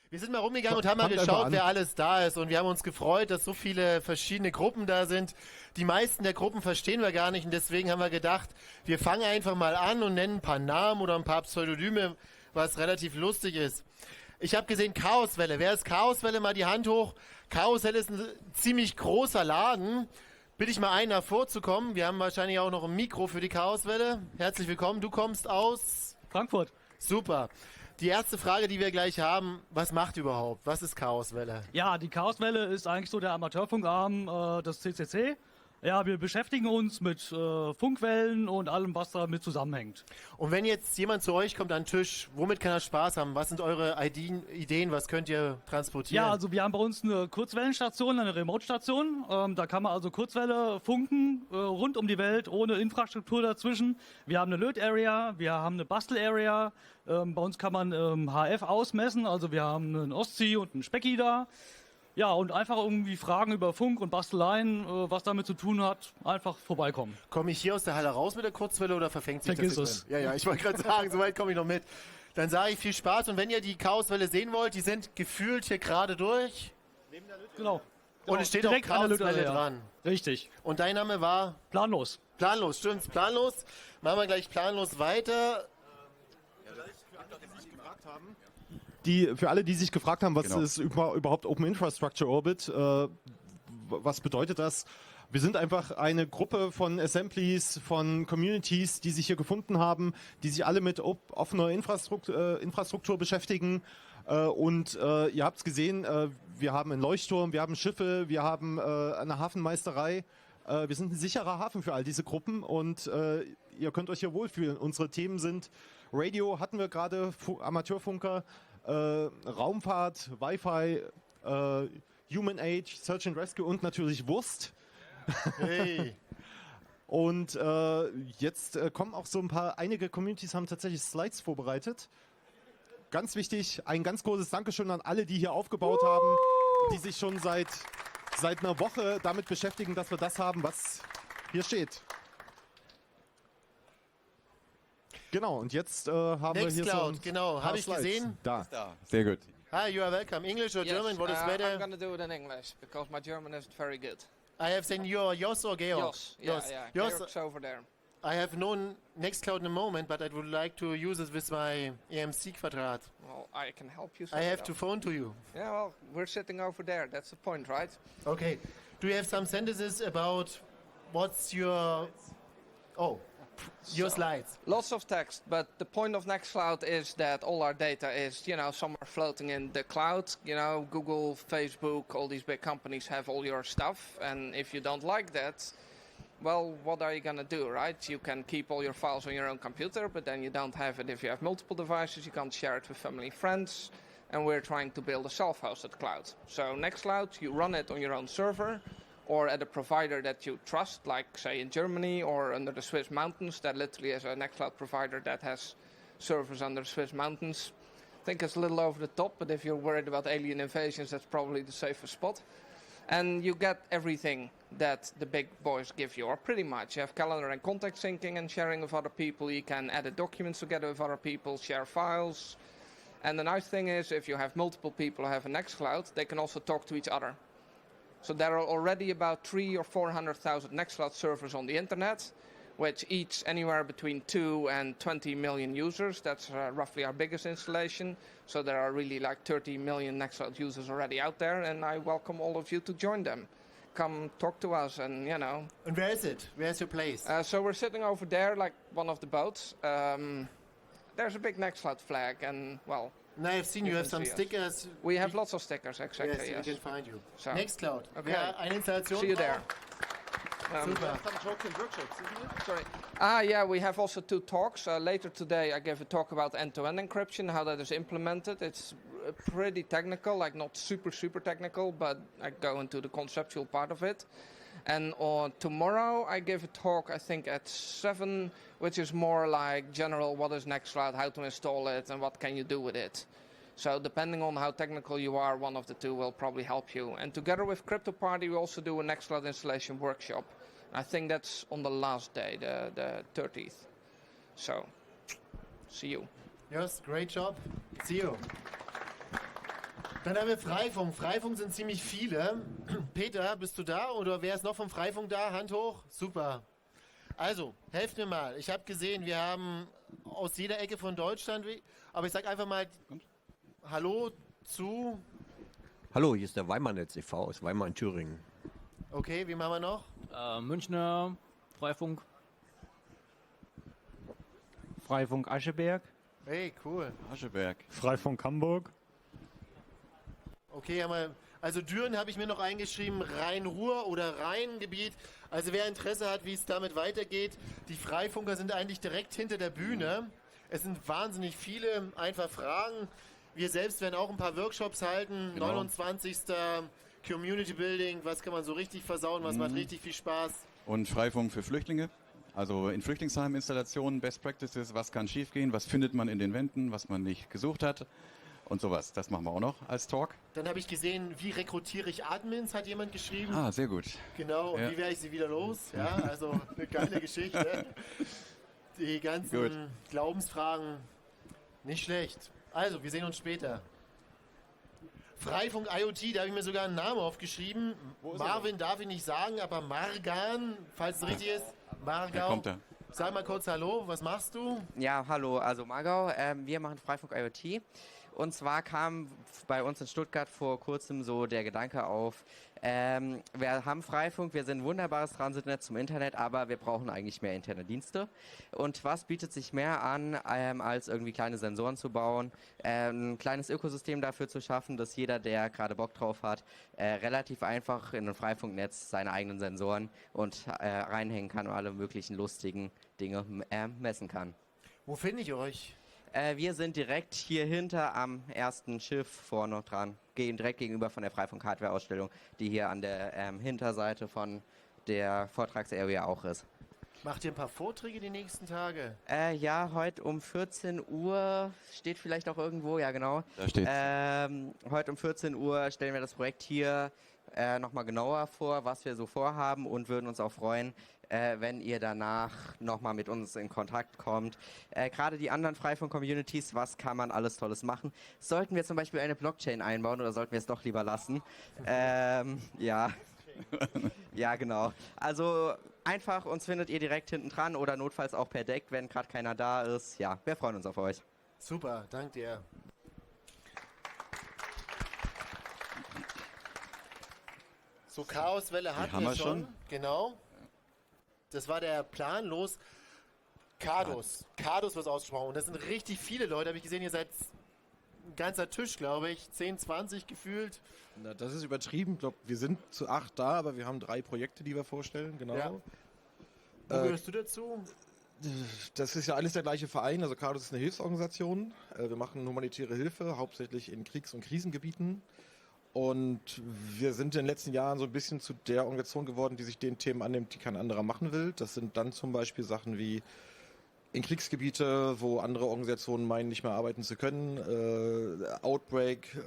Wir sind mal rumgegangen und haben mal geschaut, wer alles da ist. Und wir haben uns gefreut, dass so viele verschiedene Gruppen da sind. Die meisten der Gruppen verstehen wir gar nicht. Und deswegen haben wir gedacht, wir fangen einfach mal an und nennen ein paar Namen oder ein paar Pseudonyme, was relativ lustig ist. Ich habe gesehen Chaoswelle. Wer ist Chaoswelle? Mal die Hand hoch. Chaoswelle ist ein ziemlich großer Laden. Bitte ich mal einen hervorzukommen. Wir haben wahrscheinlich auch noch ein Mikro für die Chaoswelle. Herzlich willkommen. Du kommst aus Frankfurt. Super. Die erste Frage, die wir gleich haben, was macht überhaupt? Was ist Chaoswelle? Ja, die Chaoswelle ist eigentlich so der Amateurfunkarm des CCC. Ja, wir beschäftigen uns mit Funkwellen und allem, was damit zusammenhängt. Und wenn jetzt jemand zu euch kommt an den Tisch, womit kann er Spaß haben? Was sind eure Ideen? Was könnt ihr transportieren? Ja, also wir haben bei uns eine Kurzwellenstation, eine Remote-Station. Da kann man also Kurzwelle funken, rund um die Welt, ohne Infrastruktur dazwischen. Wir haben eine Löt-Area, wir haben eine Bastel-Area. Bei uns kann man HF ausmessen, also wir haben einen Ostsee und einen Specki da. Ja, und einfach irgendwie Fragen über Funk und Basteleien, was damit zu tun hat, einfach vorbeikommen. Komme ich hier aus der Halle raus mit der Kurzwelle oder verfängt sich Vergiss das? es. Ja, ich wollte gerade sagen, soweit komme ich noch mit. Dann sage ich viel Spaß und wenn ihr die Chaoswelle sehen wollt, die sind gefühlt hier gerade durch. Genau. Und es steht auch Direkt an der Chaoswelle Löt-Area. dran. Richtig. Und dein Name war? Planlos. Planlos, stimmt's, planlos. Machen wir gleich planlos weiter. Für alle, die sich gefragt haben, was ist überhaupt Open Infrastructure Orbit, was bedeutet das? Wir sind einfach eine Gruppe von Assemblies, von Communities, die sich hier gefunden haben, die sich alle mit offener Infrastruktur beschäftigen. Und ihr habt es gesehen, wir haben einen Leuchtturm, wir haben Schiffe, wir haben eine Hafenmeisterei. Wir sind ein sicherer Hafen für all diese Gruppen und ihr könnt euch hier wohlfühlen. Unsere Themen sind Radio, hatten wir gerade, Amateurfunker, Raumfahrt, Wi-Fi, Human Age, Search and Rescue und natürlich Wurst. Hey. Und jetzt kommen auch so einige Communities haben tatsächlich Slides vorbereitet. Ganz wichtig, ein ganz großes Dankeschön an alle, die hier aufgebaut haben, die sich schon seit einer Woche damit beschäftigen, dass wir das haben, was hier steht. Genau, und jetzt haben wir hier so ein genau, habe ich Slides. gesehen. Da. Sehr gut. Hi, you are welcome. English or German? What is I'm better? going to do it in English because my German isn't very good. I have seen you are Jos or Georg? Jos. Jos, Georg's over there. I have known Nextcloud in a moment, but I would like to use it with my EMC Quadrat. Well, I can help you. I have to phone to you. Yeah, well, we're sitting over there. That's the point, right? Okay. Do you have some sentences about what's your... Oh, your slides. Lots of text, but the point of Nextcloud is that all our data is, somewhere floating in the cloud. Google, Facebook, all these big companies have all your stuff. And if you don't like that, well, what are you going to do, right? You can keep all your files on your own computer, but then you don't have it if you have multiple devices. You can't share it with family and friends. And we're trying to build a self-hosted cloud. So Nextcloud, you run it on your own server or at a provider that you trust, like, say, in Germany or under the Swiss mountains. That literally is a Nextcloud provider that has servers under the Swiss mountains. I think it's a little over the top, but if you're worried about alien invasions, that's probably the safest spot. And you get everything that the big boys give you, or pretty much. You have calendar and contact syncing and sharing with other people. You can edit documents together with other people, share files. And the nice thing is, if you have multiple people who have a Nextcloud, they can also talk to each other. So there are already about 300,000 or 400,000 Nextcloud servers on the internet, which each anywhere between 2 and 20 million users. That's roughly our biggest installation. So there are really like 30 million Nextcloud users already out there, and I welcome all of you to join them. Come talk to us, and And where is it? Where's your place? So we're sitting over there, like one of the boats. There's a big Nextcloud flag, and well. And I have seen you have some see us. stickers. We have lots of stickers, exactly. Yes, Yes. we can find you. So. Nextcloud. Okay. Wer eine Installation See you there. Super. Sorry. Yeah, we have also 2 talks. Later today I gave a talk about end-to-end encryption, how that is implemented. It's pretty technical, like not super technical, but I go into the conceptual part of it. And on tomorrow I give a talk, I think at 7, which is more like general, what is Nextcloud, how to install it, and what can you do with it. So depending on how technical you are, one of the 2 will probably help you. And together with Crypto Party, we also do a Nextcloud installation workshop. I think that's on the last day, the 30th. So, see you. Yes, great job. See you. Dann haben wir Freifunk. Freifunk sind ziemlich viele. Peter, bist du da oder wer ist noch vom Freifunk da? Hand hoch. Super. Also, helft mir mal. Ich habe gesehen, wir haben aus jeder Ecke von Deutschland, aber ich sage einfach mal Hallo zu... Hallo, hier ist der Weimar-Netz e.V. aus Weimar in Thüringen. Okay, wie machen wir noch? Münchner Freifunk. Freifunk Ascheberg. Hey, cool. Ascheberg. Freifunk Hamburg. Okay, also Düren habe ich mir noch eingeschrieben, Rhein-Ruhr oder Rheingebiet. Also wer Interesse hat, wie es damit weitergeht, die Freifunker sind eigentlich direkt hinter der Bühne. Es sind wahnsinnig viele, einfach Fragen. Wir selbst werden auch ein paar Workshops halten. Genau. 29. Community Building, was kann man so richtig versauen, was macht richtig viel Spaß. Und Freifunk für Flüchtlinge. Also in Flüchtlingsheiminstallationen, Best Practices, was kann schiefgehen, was findet man in den Wänden, was man nicht gesucht hat und sowas. Das machen wir auch noch als Talk. Dann habe ich gesehen, wie rekrutiere ich Admins, hat jemand geschrieben. Ah, sehr gut. Genau, und Ja. wie werde ich sie wieder los? Ja, also eine geile Geschichte. Die ganzen Glaubensfragen, nicht schlecht. Also, wir sehen uns später. Freifunk IoT, da habe ich mir sogar einen Namen aufgeschrieben. Marvin darf ich nicht sagen, aber Margan, falls es richtig ist. Margau. Kommt er. Sag mal kurz Hallo, was machst du? Ja, hallo, also Margau, wir machen Freifunk IoT. Und zwar kam bei uns in Stuttgart vor kurzem so der Gedanke auf, wir haben Freifunk, wir sind ein wunderbares Transitnetz zum Internet, aber wir brauchen eigentlich mehr interne Dienste. Und was bietet sich mehr an, als irgendwie kleine Sensoren zu bauen, ein kleines Ökosystem dafür zu schaffen, dass jeder, der gerade Bock drauf hat, relativ einfach in ein Freifunknetz seine eigenen Sensoren und reinhängen kann und alle möglichen lustigen Dinge messen kann. Wo finde ich euch? Wir sind direkt hier hinter am ersten Schiff vorne dran, gehen direkt gegenüber von der Freifunk-Hardware-Ausstellung, die hier an der Hinterseite von der Vortragsarea auch ist. Macht ihr ein paar Vorträge die nächsten Tage? Ja, heute um 14 Uhr, steht vielleicht auch irgendwo, ja genau. Da steht's. Heute um 14 Uhr stellen wir das Projekt hier nochmal genauer vor, was wir so vorhaben und würden uns auch freuen, wenn ihr danach nochmal mit uns in Kontakt kommt. Gerade die anderen Freifunk-Communities, was kann man alles Tolles machen? Sollten wir zum Beispiel eine Blockchain einbauen oder sollten wir es doch lieber lassen? Ja. Ja, genau. Also einfach, uns findet ihr direkt hinten dran oder notfalls auch per Deck, wenn gerade keiner da ist. Ja, wir freuen uns auf euch. Super, danke dir. So, Chaoswelle hatten wir schon. Genau. Das war der Plan. Los. Cardos. Cardos wird ausgesprochen. Und das sind richtig viele Leute. Habe ich gesehen, ihr seid ein ganzer Tisch, glaube ich. 10, 20 gefühlt. Na, das ist übertrieben. Ich glaube, wir sind zu 8 da, aber wir haben 3 Projekte, die wir vorstellen. Genau. Ja. Wo gehörst du dazu? Das ist ja alles der gleiche Verein. Also Cardos ist eine Hilfsorganisation. Wir machen humanitäre Hilfe, hauptsächlich in Kriegs- und Krisengebieten. Und wir sind in den letzten Jahren so ein bisschen zu der Organisation geworden, die sich den Themen annimmt, die kein anderer machen will. Das sind dann zum Beispiel Sachen wie in Kriegsgebiete, wo andere Organisationen meinen, nicht mehr arbeiten zu können, Outbreak,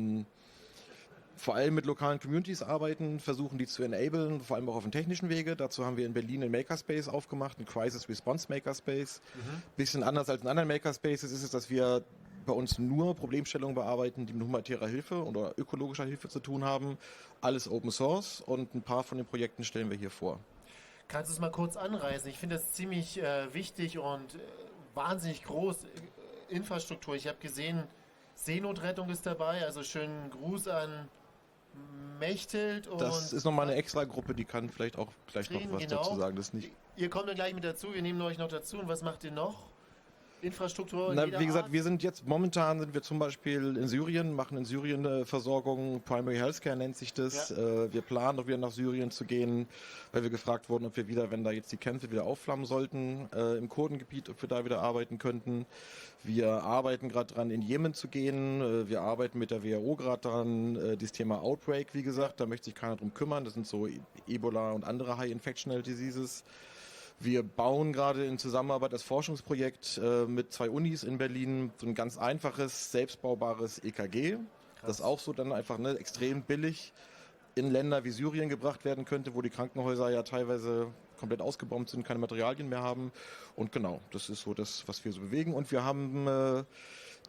vor allem mit lokalen Communities arbeiten, versuchen die zu enablen, vor allem auch auf dem technischen Wege. Dazu haben wir in Berlin einen Makerspace aufgemacht, einen Crisis Response Makerspace. Bisschen anders als in anderen Makerspaces ist es, dass wir bei uns nur Problemstellungen bearbeiten, die mit humanitärer Hilfe oder ökologischer Hilfe zu tun haben. Alles Open Source und ein paar von den Projekten stellen wir hier vor. Kannst du es mal kurz anreißen? Ich finde das ziemlich wichtig und wahnsinnig groß. Infrastruktur. Ich habe gesehen, Seenotrettung ist dabei. Also schönen Gruß an Mechthild. Und das ist nochmal eine extra Gruppe, die kann vielleicht auch gleich noch was dazu sagen. Das nicht. Ihr kommt dann gleich mit dazu, wir nehmen euch noch dazu. Und was macht ihr noch? Infrastruktur? Na, wie gesagt, wir sind jetzt momentan sind wir zum Beispiel in Syrien, machen in Syrien eine Versorgung, Primary Healthcare nennt sich das. Ja. Wir planen auch wieder nach Syrien zu gehen, weil wir gefragt wurden, ob wir wieder, wenn da jetzt die Kämpfe wieder aufflammen sollten, im Kurdengebiet, ob wir da wieder arbeiten könnten. Wir arbeiten gerade dran, in Jemen zu gehen. Wir arbeiten mit der WHO gerade dran, das Thema Outbreak, wie gesagt, da möchte sich keiner drum kümmern. Das sind so Ebola und andere High Infectional Diseases. Wir bauen gerade in Zusammenarbeit das Forschungsprojekt mit 2 Unis in Berlin, so ein ganz einfaches, selbstbaubares EKG, das auch so dann einfach extrem billig in Länder wie Syrien gebracht werden könnte, wo die Krankenhäuser ja teilweise komplett ausgebombt sind, keine Materialien mehr haben. Und genau, das ist so das, was wir so bewegen. Und wir haben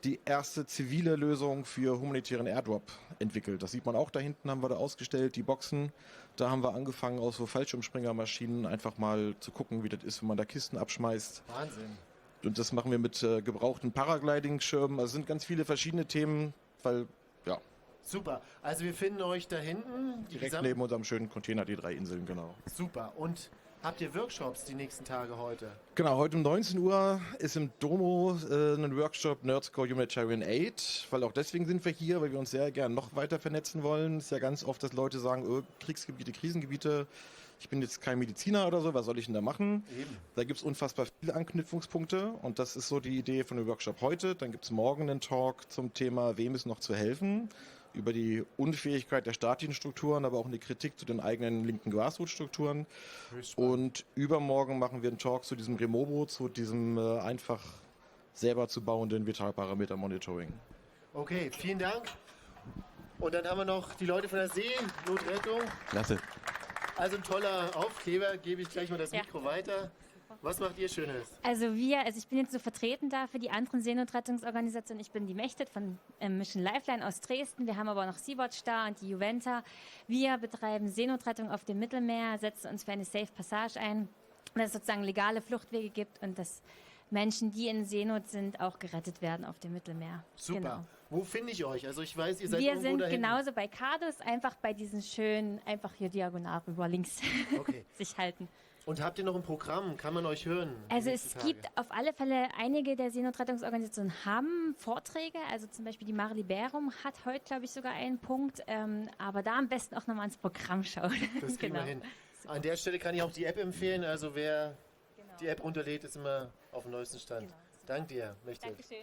die erste zivile Lösung für humanitären Airdrop entwickelt. Das sieht man auch da hinten, haben wir da ausgestellt, die Boxen. Da haben wir angefangen, aus so Fallschirmspringermaschinen einfach mal zu gucken, wie das ist, wenn man da Kisten abschmeißt. Wahnsinn. Und das machen wir mit gebrauchten Paragliding-Schirmen. Also es sind ganz viele verschiedene Themen, weil, ja, Super. Also wir finden euch da hinten. direkt neben unserem schönen Container, die 3 Inseln, genau. Super. Und habt ihr Workshops die nächsten Tage heute? Genau, heute um 19 Uhr ist im Domo ein Workshop NerdScore Humanitarian Aid, weil auch deswegen sind wir hier, weil wir uns sehr gern noch weiter vernetzen wollen. Es ist ja ganz oft, dass Leute sagen, Kriegsgebiete, Krisengebiete, ich bin jetzt kein Mediziner oder so, was soll ich denn da machen? Eben. Da gibt es unfassbar viele Anknüpfungspunkte und das ist so die Idee von dem Workshop heute. Dann gibt es morgen einen Talk zum Thema, wem ist noch zu helfen, über die Unfähigkeit der staatlichen Strukturen, aber auch eine Kritik zu den eigenen linken Grassroots-Strukturen. Und übermorgen machen wir einen Talk zu diesem Remobo, zu diesem einfach selber zu bauenden Vitalparameter-Monitoring. Okay, vielen Dank. Und dann haben wir noch die Leute von der Seenotrettung. Klasse. Also ein toller Aufkleber, gebe ich gleich mal das Ja. Mikro weiter. Was macht ihr Schönes? Also ich bin jetzt so vertreten da für die anderen Seenotrettungsorganisationen. Ich bin die Mechtet von Mission Lifeline aus Dresden. Wir haben aber noch Sea-Watch da und die Juventa. Wir betreiben Seenotrettung auf dem Mittelmeer, setzen uns für eine Safe Passage ein, dass es sozusagen legale Fluchtwege gibt und dass Menschen, die in Seenot sind, auch gerettet werden auf dem Mittelmeer. Super. Genau. Wo finde ich euch? Also ich weiß, ihr seid Wir irgendwo sind da hinten. genauso bei Cardus, einfach bei diesen schönen, einfach hier diagonal rüber links Okay. sich halten. Und habt ihr noch ein Programm? Kann man euch hören? die Also nächsten es Tage? gibt auf alle Fälle, einige der Seenotrettungsorganisationen haben Vorträge, also zum Beispiel die Mar Liberum hat heute, glaube ich, sogar einen Punkt, aber da am besten auch nochmal ins Programm schauen. Das kriegen Genau. wir hin. An der Stelle kann ich auch die App empfehlen. Also wer die App runterlädt, ist immer auf dem neuesten Stand. Genau. Dank dir, Mechtet. Dankeschön.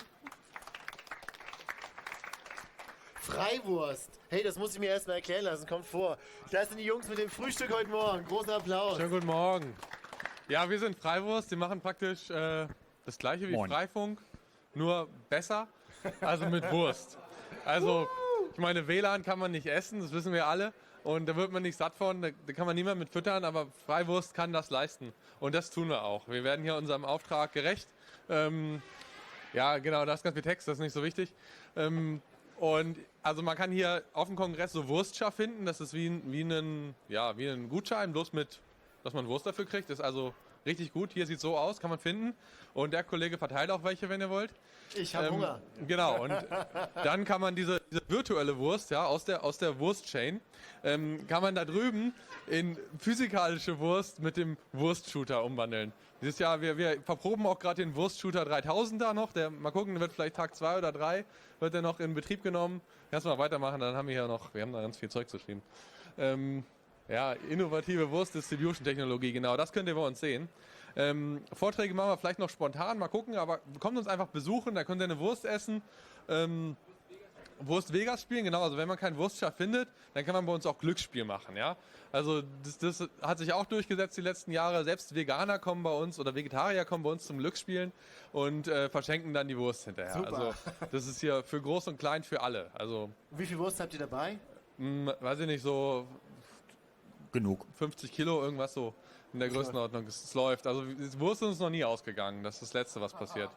Freiwurst. Hey, das muss ich mir erst mal erklären lassen. Kommt vor. Das sind die Jungs mit dem Frühstück heute Morgen. Großen Applaus. Schönen guten Morgen. Ja, wir sind Freiwurst. Die machen praktisch das gleiche wie Freifunk, nur besser, also mit Wurst. Also, ich meine, WLAN kann man nicht essen, das wissen wir alle. Und da wird man nicht satt von, da kann man niemand mit füttern, aber Freiwurst kann das leisten. Und das tun wir auch. Wir werden hier unserem Auftrag gerecht. Ja, genau, da ist ganz viel Text, das ist nicht so wichtig. Und also man kann hier auf dem Kongress so Wurstschar finden. Das ist wie ein Gutschein, bloß mit, dass man Wurst dafür kriegt. Das ist also richtig gut. Hier sieht so aus, kann man finden. Und der Kollege verteilt auch welche, wenn ihr wollt. Ich habe Hunger. Genau. Und dann kann man diese virtuelle Wurst, ja, aus der Wurstchain, kann man da drüben in physikalische Wurst mit dem Wurstshooter umwandeln. Dieses Jahr, wir verproben auch gerade den Wurstshooter 3000 da noch. Mal gucken, der wird vielleicht Tag 2 oder 3, wird der noch in Betrieb genommen. Erstmal weitermachen, dann haben wir haben da ganz viel Zeug zu schreiben. Ja, innovative Wurst-Distribution-Technologie, genau, das könnt ihr bei uns sehen. Vorträge machen wir vielleicht noch spontan, mal gucken, aber kommt uns einfach besuchen, da könnt ihr eine Wurst essen. Wurst Vegas spielen, genau, also wenn man keinen Wurstschar findet, dann kann man bei uns auch Glücksspiel machen, ja. Also das hat sich auch durchgesetzt die letzten Jahre, selbst Veganer kommen bei uns oder Vegetarier kommen bei uns zum Glücksspielen und verschenken dann die Wurst hinterher. Super. Also das ist hier für groß und klein für alle, also Wie viel Wurst habt ihr dabei? weiß ich nicht, so Genug. 50 Kilo, irgendwas so in der Größenordnung, es läuft. Also die Wurst ist uns noch nie ausgegangen, das ist das Letzte, was passiert.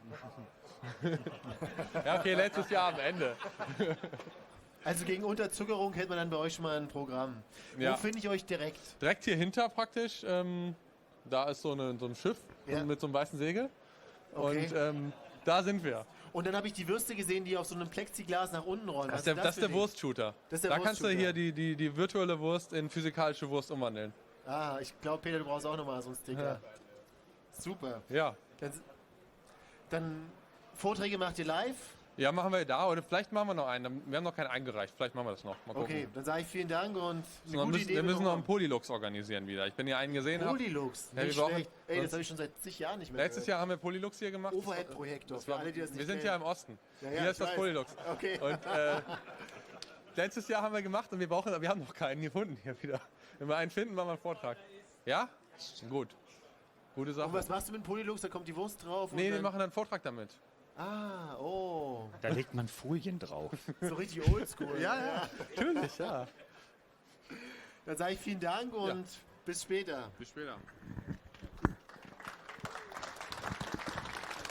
Ja, okay, letztes Jahr am Ende. Also gegen Unterzuckerung hätte man dann bei euch schon mal ein Programm. Ja. Wo finde ich euch direkt? Direkt hier hinter praktisch, da ist so ein Schiff Ja. mit so einem weißen Segel. Okay. Und da sind wir. Und dann habe ich die Würste gesehen, die auf so einem Plexiglas nach unten rollen. Das Was ist der für Wurstshooter. Das ist der Da kannst du Wurstshooter. hier die virtuelle Wurst in physikalische Wurst umwandeln. Ah, ich glaube, Peter, du brauchst auch nochmal so einen Sticker. Ja. Super. Ja. Dann Vorträge macht ihr live? Ja, machen wir da. Oder vielleicht machen wir noch einen. Wir haben noch keinen eingereicht. Vielleicht machen wir das noch. Mal gucken. Okay, dann sage ich vielen Dank und eine Wir gute müssen, Idee. wir müssen noch bekommen. einen Polylux organisieren wieder. Ich bin hier einen gesehen. Polylux, Ja, nicht wir brauchen- schlecht. Ey, das sonst- habe ich schon seit zig Jahren nicht mehr Letztes Jahr haben wir Polylux hier gemacht. Overhead-Projektor, Das für war- alle, die das nicht wir sind kennen. ja im Osten. Ja, Hier ich ist das weiß. Polylux. Okay. Und letztes Jahr haben wir gemacht und wir haben noch keinen gefunden hier wieder. Wenn wir einen finden, machen wir einen Vortrag. Ja? Gut. Gute Sache. Und was machst du mit dem Polylux? Da kommt die Wurst drauf? Nee, und wir dann... machen dann einen Vortrag damit. Ah, oh. Da legt man Folien drauf. So richtig oldschool. Ja, natürlich, ja. Dann sage ich vielen Dank und bis später. Bis später.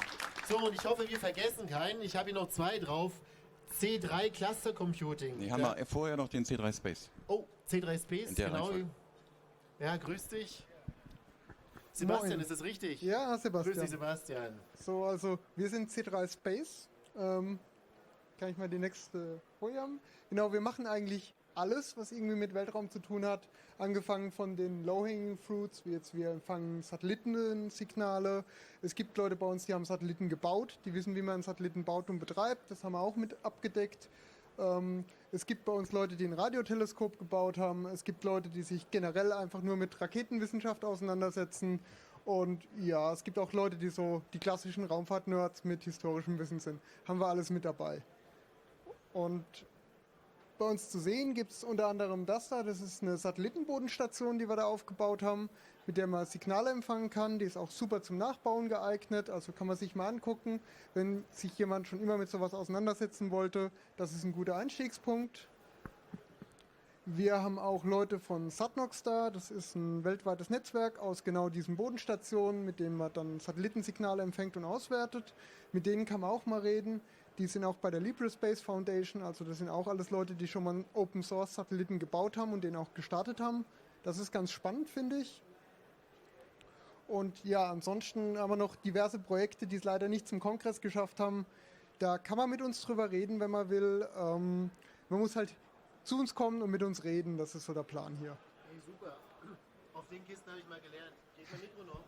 So, und ich hoffe, wir vergessen keinen. Ich habe hier noch 2 drauf. C3 Cluster Computing. Die haben wir vorher noch den C3 Space. Oh, C3 Space, In der genau. Reihenfolge. Ja, grüß dich. Sebastian, Moin. ist das richtig? Ja, Sebastian. Grüß dich, Sebastian. So, also wir sind C3 Space. Kann ich mal die nächste Folie haben? Genau, wir machen eigentlich alles, was irgendwie mit Weltraum zu tun hat. Angefangen von den Low-Hanging Fruits, wie jetzt wir empfangen Satellitensignale. Es gibt Leute bei uns, die haben Satelliten gebaut, die wissen, wie man einen Satelliten baut und betreibt. Das haben wir auch mit abgedeckt. Es gibt bei uns Leute, die ein Radioteleskop gebaut haben. Es gibt Leute, die sich generell einfach nur mit Raketenwissenschaft auseinandersetzen. Und ja, es gibt auch Leute, die so die klassischen Raumfahrt-Nerds mit historischem Wissen sind. Haben wir alles mit dabei. Und bei uns zu sehen gibt es unter anderem das da. Das ist eine Satellitenbodenstation, die wir da aufgebaut haben, mit der man Signale empfangen kann. Die ist auch super zum Nachbauen geeignet. Also kann man sich mal angucken, wenn sich jemand schon immer mit sowas auseinandersetzen wollte. Das ist ein guter Einstiegspunkt. Wir haben auch Leute von Satnox da. Das ist ein weltweites Netzwerk aus genau diesen Bodenstationen, mit denen man dann Satellitensignale empfängt und auswertet. Mit denen kann man auch mal reden. Die sind auch bei der LibreSpace Foundation, also das sind auch alles Leute, die schon mal einen Open-Source-Satelliten gebaut haben und den auch gestartet haben. Das ist ganz spannend, finde ich. Und ja, ansonsten haben wir noch diverse Projekte, die es leider nicht zum Kongress geschafft haben. Da kann man mit uns drüber reden, wenn man will. Man muss halt zu uns kommen und mit uns reden, das ist so der Plan hier. Hey, super. Auf den Kisten habe ich mal gelernt. Geht mein Mikro noch?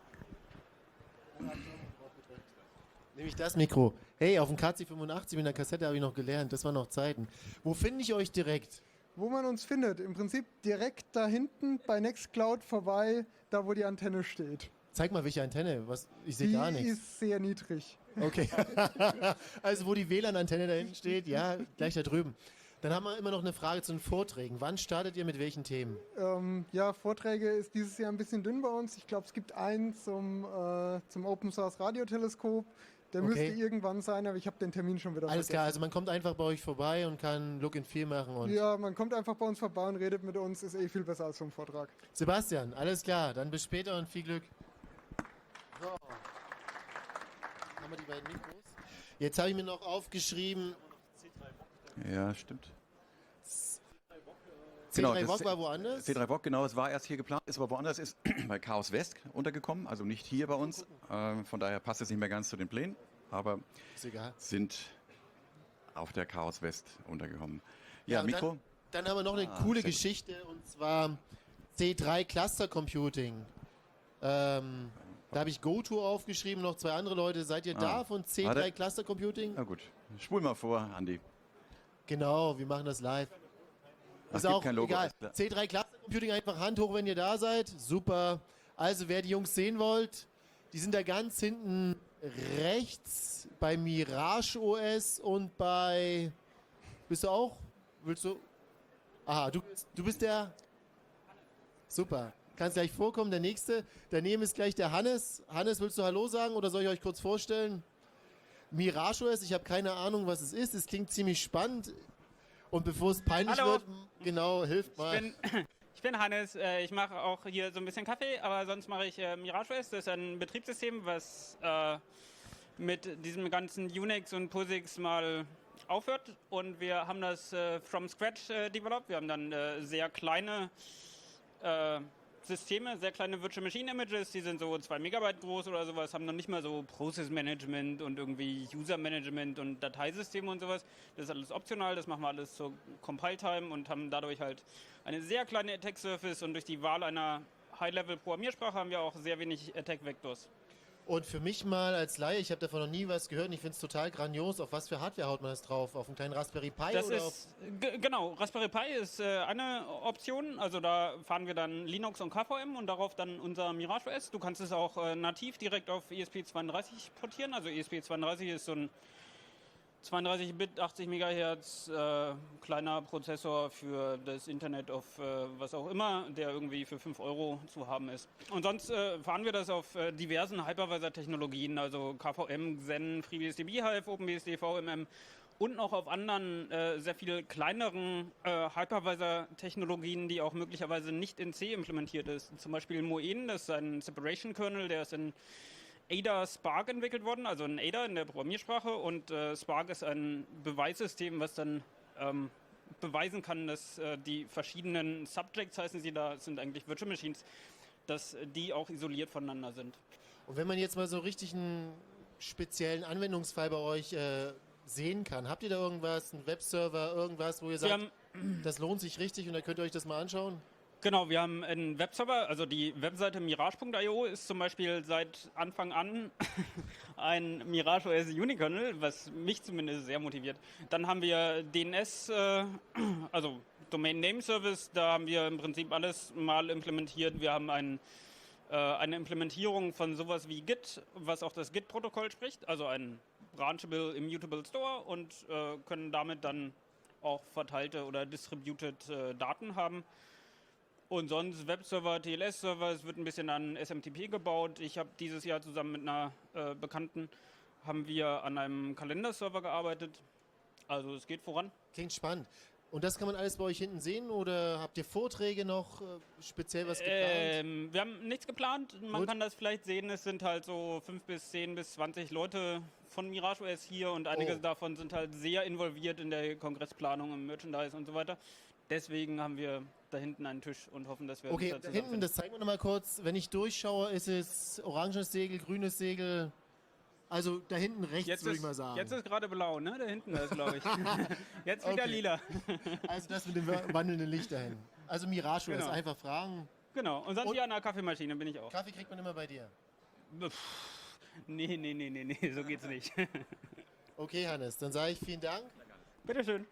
Nämlich das Mikro. Hey, auf dem KC85 mit der Kassette habe ich noch gelernt. Das waren noch Zeiten. Wo finde ich euch direkt? Wo man uns findet, im Prinzip direkt da hinten bei Nextcloud vorbei, da wo die Antenne steht. Zeig mal, welche Antenne. Ich sehe gar nichts. Die ist sehr niedrig. Okay. Also wo die WLAN-Antenne da hinten steht, ja, gleich da drüben. Dann haben wir immer noch eine Frage zu den Vorträgen. Wann startet ihr mit welchen Themen? Ja, Vorträge ist dieses Jahr ein bisschen dünn bei uns. Ich glaube, es gibt einen zum Open Source Radioteleskop. Der müsste irgendwann sein, aber ich habe den Termin schon wieder Alles vergessen. klar, also man kommt einfach bei euch vorbei und kann Look and Feel machen. Und Ja, man kommt einfach bei uns vorbei und redet mit uns. Ist eh viel besser als so ein Vortrag. Sebastian, alles klar. Dann bis später und viel Glück. So. Haben wir die beiden Mikros? Jetzt habe ich mir noch aufgeschrieben. Ja, stimmt. C3 VOG war woanders? C3 VOG, genau, es war erst hier geplant, ist aber woanders, ist bei Chaos West untergekommen, also nicht hier bei uns. Von daher passt es nicht mehr ganz zu den Plänen, aber sind auf der Chaos West untergekommen. Ja, Mikro? Dann haben wir noch eine coole Geschichte, und zwar C3 Cluster Computing. Da habe ich GoTo aufgeschrieben, noch 2 andere Leute. Seid ihr da von C3 Cluster Computing? Na gut, spul mal vor, Andi. Genau, wir machen das live. Ist gibt auch kein Logo, egal. ist klar. C3 Cluster Computing, einfach Hand hoch, wenn ihr da seid. Super. Also, wer die Jungs sehen wollt, die sind da ganz hinten rechts bei Mirage OS und bei... Bist du auch? Willst du? Aha, du bist der... Super. Kannst gleich vorkommen, der Nächste. Daneben ist gleich der Hannes. Hannes, willst du Hallo sagen oder soll ich euch kurz vorstellen? Mirage OS, ich habe keine Ahnung, was es ist. Es klingt ziemlich spannend. Und bevor es peinlich wird, genau, hilft mal. Ich bin Hannes, ich mache auch hier so ein bisschen Kaffee, aber sonst mache ich Mirage OS. Das ist ein Betriebssystem, was mit diesem ganzen Unix und POSIX mal aufhört. Und wir haben das from scratch developed. Wir haben dann sehr kleine Systeme, sehr kleine Virtual Machine Images, die sind so 2 Megabyte groß oder sowas, haben noch nicht mal so Process Management und irgendwie User Management und Dateisysteme und sowas. Das ist alles optional, das machen wir alles zur Compile Time und haben dadurch halt eine sehr kleine Attack Surface, und durch die Wahl einer High-Level Programmiersprache haben wir auch sehr wenig Attack Vectors. Und für mich mal als Laie, ich habe davon noch nie was gehört und ich finde es total grandios. Auf was für Hardware haut man das drauf? Auf einen kleinen Raspberry Pi? Das oder ist, genau, Raspberry Pi ist eine Option. Also da fahren wir dann Linux und KVM und darauf dann unser Mirage OS. Du kannst es auch nativ direkt auf ESP32 portieren. Also ESP32 ist so ein 32-Bit, 80 MHz, kleiner Prozessor für das Internet of was auch immer, der irgendwie für 5 € zu haben ist. Und sonst fahren wir das auf diversen Hypervisor-Technologien, also KVM, Xen, FreeBSD, Beehive, OpenBSD, VMM und noch auf anderen sehr viel kleineren Hypervisor-Technologien, die auch möglicherweise nicht in C implementiert ist. Zum Beispiel Moen, das ist ein Separation-Kernel, der ist in Ada Spark entwickelt worden, also ein Ada in der Programmiersprache, und Spark ist ein Beweissystem, was dann beweisen kann, dass die verschiedenen Subjects, heißen sie da, sind eigentlich Virtual Machines, dass die auch isoliert voneinander sind. Und wenn man jetzt mal so richtig einen speziellen Anwendungsfall bei euch sehen kann, habt ihr da irgendwas, einen Webserver, irgendwas, wo ihr sagt, das lohnt sich richtig und da könnt ihr euch das mal anschauen? Genau, wir haben einen Webserver, also die Webseite Mirage.io ist zum Beispiel seit Anfang an ein Mirage OS Unikernel, was mich zumindest sehr motiviert. Dann haben wir DNS, also Domain Name Service, da haben wir im Prinzip alles mal implementiert. Wir haben eine Implementierung von sowas wie Git, was auch das Git-Protokoll spricht, also ein Branchable Immutable Store, und können damit dann auch verteilte oder distributed Daten haben. Und sonst Webserver, TLS-Server, es wird ein bisschen an SMTP gebaut. Ich habe dieses Jahr zusammen mit einer Bekannten, haben wir an einem Kalenderserver gearbeitet. Also es geht voran. Klingt spannend. Und das kann man alles bei euch hinten sehen oder habt ihr Vorträge noch, speziell was geplant? Wir haben nichts geplant. Man kann das vielleicht sehen, es sind halt so 5 bis 10 bis 20 Leute von Mirage OS hier und einige davon sind halt sehr involviert in der Kongressplanung, im Merchandise und so weiter. Deswegen haben wir da hinten einen Tisch und hoffen, dass wir uns da hinten, das zeigen wir nochmal kurz. Wenn ich durchschaue, ist es oranges Segel, grünes Segel. Also da hinten rechts, würde ich mal sagen. Jetzt ist gerade blau, ne? Da hinten ist, glaube ich. Jetzt wieder lila. Also das mit dem wandelnden Licht dahin. Also Mirage OS, einfach fragen. Genau, und sonst hier an der Kaffeemaschine bin ich auch. Kaffee kriegt man immer bei dir? Nee, so geht's nicht. Okay, Hannes, dann sage ich vielen Dank. Bitteschön.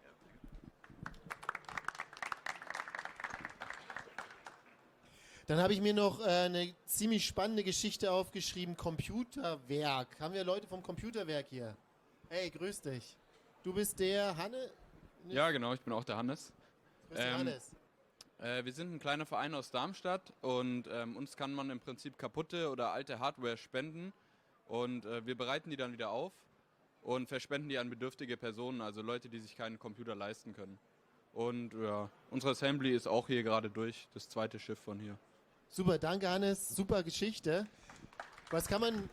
Dann habe ich mir noch eine ziemlich spannende Geschichte aufgeschrieben, Computerwerk. Haben wir Leute vom Computerwerk hier? Hey, grüß dich. Du bist der Hannes? Ja, genau, ich bin auch der Hannes. Grüß dich, Hannes. Wir sind ein kleiner Verein aus Darmstadt und uns kann man im Prinzip kaputte oder alte Hardware spenden und wir bereiten die dann wieder auf und verspenden die an bedürftige Personen, also Leute, die sich keinen Computer leisten können. Und ja, unsere Assembly ist auch hier gerade durch, das zweite Schiff von hier. Super, danke Hannes, super Geschichte. Was kann man,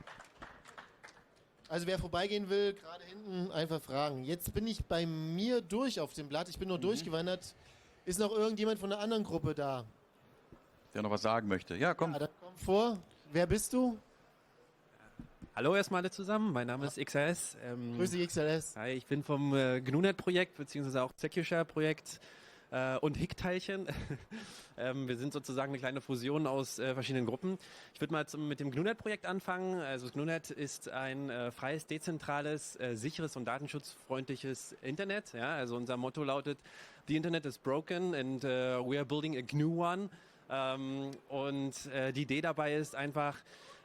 also wer vorbeigehen will, gerade hinten einfach fragen. Jetzt bin ich bei mir durch auf dem Blatt, ich bin nur durchgewandert. Ist noch irgendjemand von einer anderen Gruppe da? Der noch was sagen möchte. Ja, komm. Ja, dann komm vor. Wer bist du? Hallo erstmal alle zusammen, mein Name ist XLS. Grüß dich XLS. Hi, ich bin vom GNU-Net-Projekt, beziehungsweise auch ZecuShare-Projekt und HIC-Teilchen. Wir sind sozusagen eine kleine Fusion aus verschiedenen Gruppen. Ich würde mal mit dem GNU-Net-Projekt anfangen. Also das GNU-Net ist ein freies, dezentrales, sicheres und datenschutzfreundliches Internet. Ja? Also unser Motto lautet, "The Internet is broken and we are building a GNU one." Und die Idee dabei ist einfach,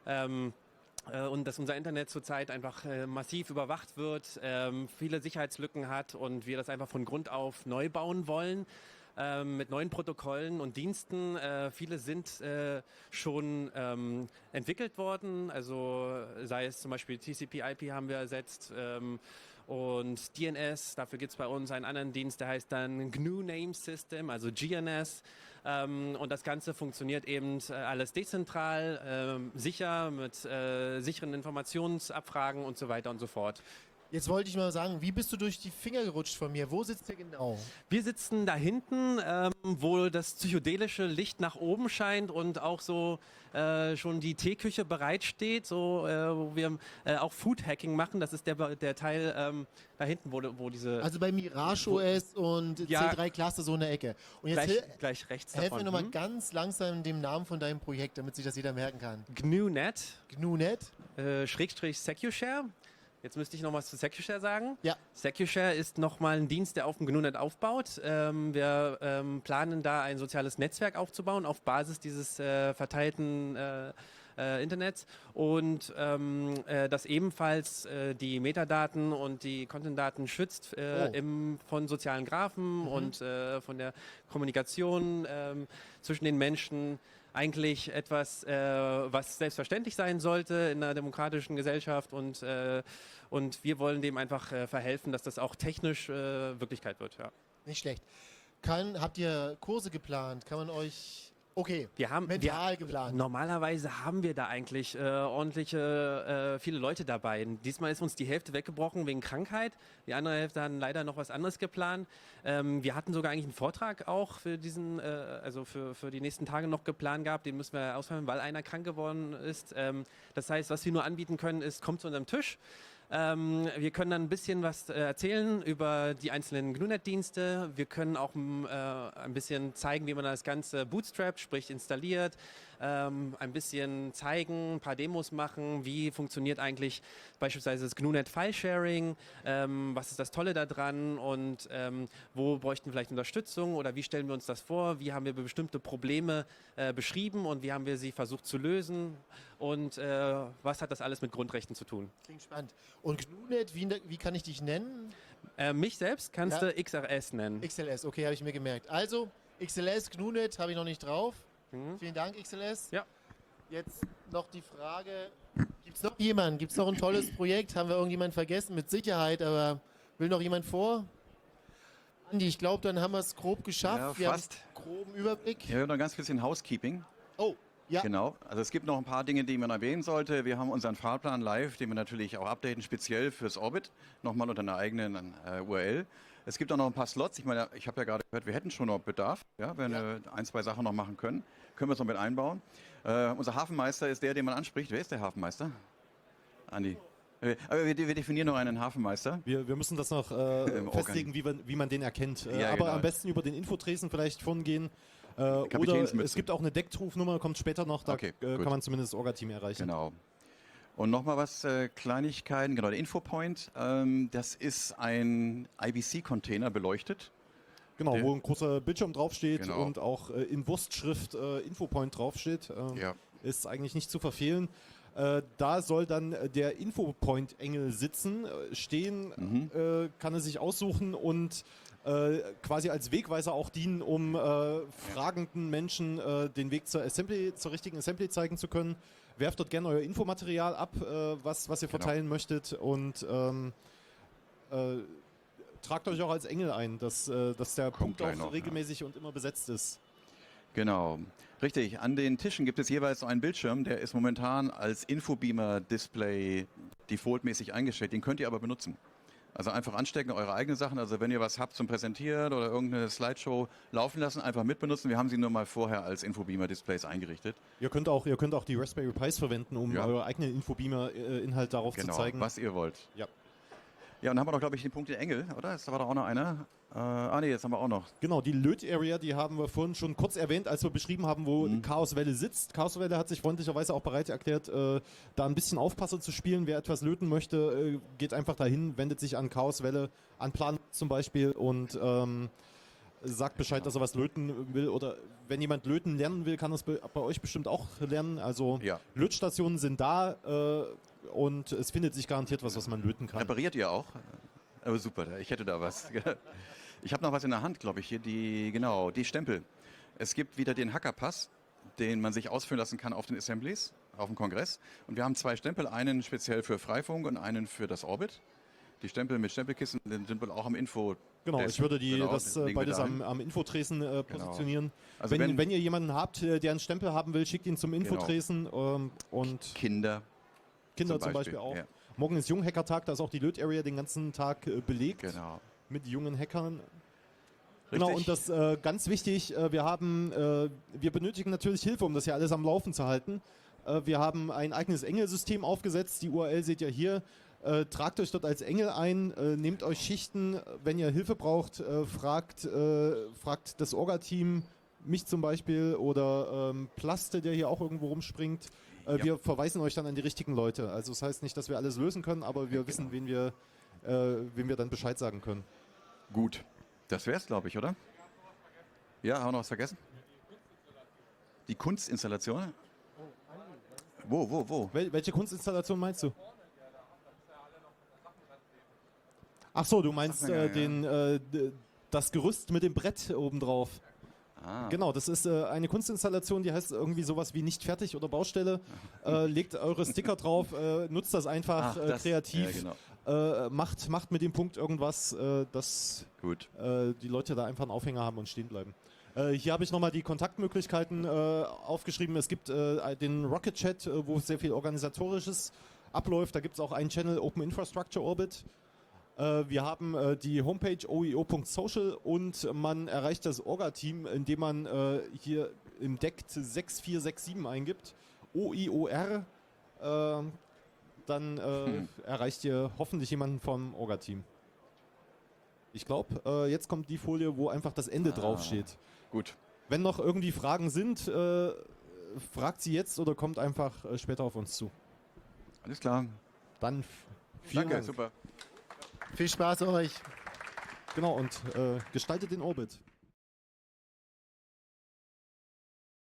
und dass unser Internet zurzeit einfach massiv überwacht wird, viele Sicherheitslücken hat und wir das einfach von Grund auf neu bauen wollen. Mit neuen Protokollen und Diensten. Viele sind schon entwickelt worden, also sei es zum Beispiel TCP/IP haben wir ersetzt und DNS, dafür gibt es bei uns einen anderen Dienst, der heißt dann GNU Name System, also GNS. Und das Ganze funktioniert eben alles dezentral, sicher, mit sicheren Informationsabfragen und so weiter und so fort. Jetzt wollte ich mal sagen, wie bist du durch die Finger gerutscht von mir? Wo sitzt ihr genau? Wir sitzen da hinten, wo das psychedelische Licht nach oben scheint und auch so schon die Teeküche bereitsteht, so, wo wir auch Food-Hacking machen. Das ist der Teil da hinten, wo diese... Also bei Mirage OS und C3 Cluster so eine Ecke. Und jetzt gleich rechts davon. Helf mir nochmal ganz langsam dem Namen von deinem Projekt, damit sich das jeder merken kann. GNU-Net. GNU-Net. Schrägstrich ZecuShare. Jetzt müsste ich noch was zu ZecuShare sagen. Ja. ZecuShare ist nochmal ein Dienst, der auf dem GNU-Net aufbaut. Wir planen da ein soziales Netzwerk aufzubauen auf Basis dieses verteilten Internets und das ebenfalls die Metadaten und die Content-Daten schützt von sozialen Graphen und von der Kommunikation zwischen den Menschen. Eigentlich etwas, was selbstverständlich sein sollte in einer demokratischen Gesellschaft und wir wollen dem einfach verhelfen, dass das auch technisch Wirklichkeit wird. Ja. Nicht schlecht. Habt ihr Kurse geplant? Kann man euch Okay, mental geplant. Normalerweise haben wir da eigentlich ordentliche, viele Leute dabei. Diesmal ist uns die Hälfte weggebrochen wegen Krankheit. Die andere Hälfte hat leider noch was anderes geplant. Wir hatten sogar eigentlich einen Vortrag auch für diesen, also für die nächsten Tage noch geplant gehabt. Den müssen wir ausfallen, weil einer krank geworden ist. Das heißt, was wir nur anbieten können, ist, kommt zu unserem Tisch. Wir können dann ein bisschen was erzählen über die einzelnen GNU-Net-Dienste. Wir können auch ein bisschen zeigen, wie man das Ganze bootstrapt, sprich installiert. Ein bisschen zeigen, ein paar Demos machen, wie funktioniert eigentlich beispielsweise das GNU-Net File-Sharing, was ist das Tolle daran und wo bräuchten wir vielleicht Unterstützung oder wie stellen wir uns das vor, wie haben wir bestimmte Probleme beschrieben und wie haben wir sie versucht zu lösen und was hat das alles mit Grundrechten zu tun. Klingt spannend. Und GNU-Net, wie kann ich dich nennen? Mich selbst kannst du XLS nennen. XLS, okay, habe ich mir gemerkt. Also, XLS, GNU-Net habe ich noch nicht drauf. Vielen Dank, XLS. Ja. Jetzt noch die Frage, gibt es noch jemanden? Gibt es noch ein tolles Projekt? Haben wir irgendjemanden vergessen? Mit Sicherheit, aber will noch jemand vor? Andi, ich glaube, dann haben wir es grob geschafft. Ja, fast. Wir haben einen groben Überblick. Ja, wir haben noch ein ganz bisschen Housekeeping. Oh, ja. Genau. Also es gibt noch ein paar Dinge, die man erwähnen sollte. Wir haben unseren Fahrplan live, den wir natürlich auch updaten, speziell fürs Orbit, nochmal unter einer eigenen URL. Es gibt auch noch ein paar Slots. Ich meine, ich habe ja gerade gehört, wir hätten schon noch Bedarf. Ja, wenn wir ein, zwei Sachen noch machen können, können wir es noch mit einbauen. Unser Hafenmeister ist der, den man anspricht. Wer ist der Hafenmeister? Andi. Aber wir definieren noch einen Hafenmeister. Wir müssen das noch festlegen, wie man den erkennt. Ja, aber genau. am besten über den Infotresen vielleicht von gehen. Oder es gibt auch eine Deckrufnummer, kommt später noch. Da kann man zumindest das Orga-Team erreichen. Genau. Und nochmal was, Kleinigkeiten, genau, der Infopoint, das ist ein IBC-Container beleuchtet. Genau, wo ein großer Bildschirm draufsteht Genau. und auch in Wurstschrift Infopoint draufsteht. Ist eigentlich nicht zu verfehlen. Da soll dann der Infopoint-Engel sitzen, stehen, kann er sich aussuchen und quasi als Wegweiser auch dienen, um fragenden Menschen den Weg zur richtigen Assembly zeigen zu können. Werft dort gerne euer Infomaterial ab, was ihr verteilen möchtet und tragt euch auch als Engel ein, dass der Punkt auch noch, regelmäßig und immer besetzt ist. Genau, richtig. An den Tischen gibt es jeweils so einen Bildschirm, der ist momentan als Infobeamer-Display defaultmäßig eingestellt. Den könnt ihr aber benutzen. Also einfach anstecken, eure eigenen Sachen. Also wenn ihr was habt zum Präsentieren oder irgendeine Slideshow laufen lassen, einfach mitbenutzen. Wir haben sie nur mal vorher als Infobeamer-Displays eingerichtet. Ihr könnt auch die Raspberry Pis verwenden, um eure eigenen Infobeamer-Inhalt darauf zu zeigen. Was ihr wollt. Ja. Ja, und dann haben wir noch, glaube ich, den Punkt in Engel, oder? Da war doch auch noch einer. Nee, jetzt haben wir auch noch. Genau, die Löt-Area, die haben wir vorhin schon kurz erwähnt, als wir beschrieben haben, wo Chaoswelle sitzt. Chaoswelle hat sich freundlicherweise auch bereit erklärt, da ein bisschen Aufpasser zu spielen. Wer etwas löten möchte, geht einfach dahin, wendet sich an Chaoswelle, an Plan zum Beispiel und sagt Bescheid, dass er was löten will. Oder wenn jemand löten lernen will, kann das bei euch bestimmt auch lernen. Also Lötstationen sind da und es findet sich garantiert was man löten kann. Repariert ihr auch? Oh, super, ich hätte da was. Ich habe noch was in der Hand, glaube ich, hier, die Stempel. Es gibt wieder den Hackerpass, den man sich ausfüllen lassen kann auf den Assemblies, auf dem Kongress. Und wir haben zwei Stempel, einen speziell für Freifunk und einen für das Orbit. Die Stempel mit Stempelkissen sind wohl auch am Info. Genau, ich würde das beides am Infotresen positionieren. Also wenn ihr jemanden habt, der einen Stempel haben will, schickt ihn zum Infotresen. Und Kinder zum Beispiel auch. Ja. Morgen ist Junghackertag, da ist auch die Löt-Area den ganzen Tag belegt mit jungen Hackern. Richtig. Genau, und das ganz wichtig, wir benötigen natürlich Hilfe, um das hier alles am Laufen zu halten. Wir haben ein eigenes Engelsystem aufgesetzt, die URL seht ihr hier. Tragt euch dort als Engel ein, nehmt euch Schichten, wenn ihr Hilfe braucht, fragt das Orga-Team, mich zum Beispiel oder Plaste, der hier auch irgendwo rumspringt. Wir verweisen euch dann an die richtigen Leute. Also das heißt nicht, dass wir alles lösen können, aber wir wissen, wem wir dann Bescheid sagen können. Gut, das wär's, glaube ich, oder? Ja, haben wir noch was vergessen? Die Kunstinstallation? Wo? Welche Kunstinstallation meinst du? Ach so, du meinst das Gerüst mit dem Brett obendrauf. Genau, das ist eine Kunstinstallation, die heißt irgendwie sowas wie nicht fertig oder Baustelle. Legt eure Sticker drauf, nutzt das einfach kreativ. Ja, genau. Macht mit dem Punkt irgendwas, dass die Leute da einfach einen Aufhänger haben und stehen bleiben. Hier habe ich nochmal die Kontaktmöglichkeiten aufgeschrieben. Es gibt den Rocket Chat, wo sehr viel Organisatorisches abläuft. Da gibt es auch einen Channel Open Infrastructure Orbit. Wir haben die Homepage oio.social und man erreicht das Orga-Team, indem man hier im Deck 6467 eingibt. OIOR. Dann erreicht ihr hoffentlich jemanden vom Orga-Team. Ich glaube, jetzt kommt die Folie, wo einfach das Ende draufsteht. Gut. Wenn noch irgendwie Fragen sind, fragt sie jetzt oder kommt einfach später auf uns zu. Alles klar. Dann vielen Danke, Dank. super. Viel Spaß euch. Genau, und gestaltet den Orbit.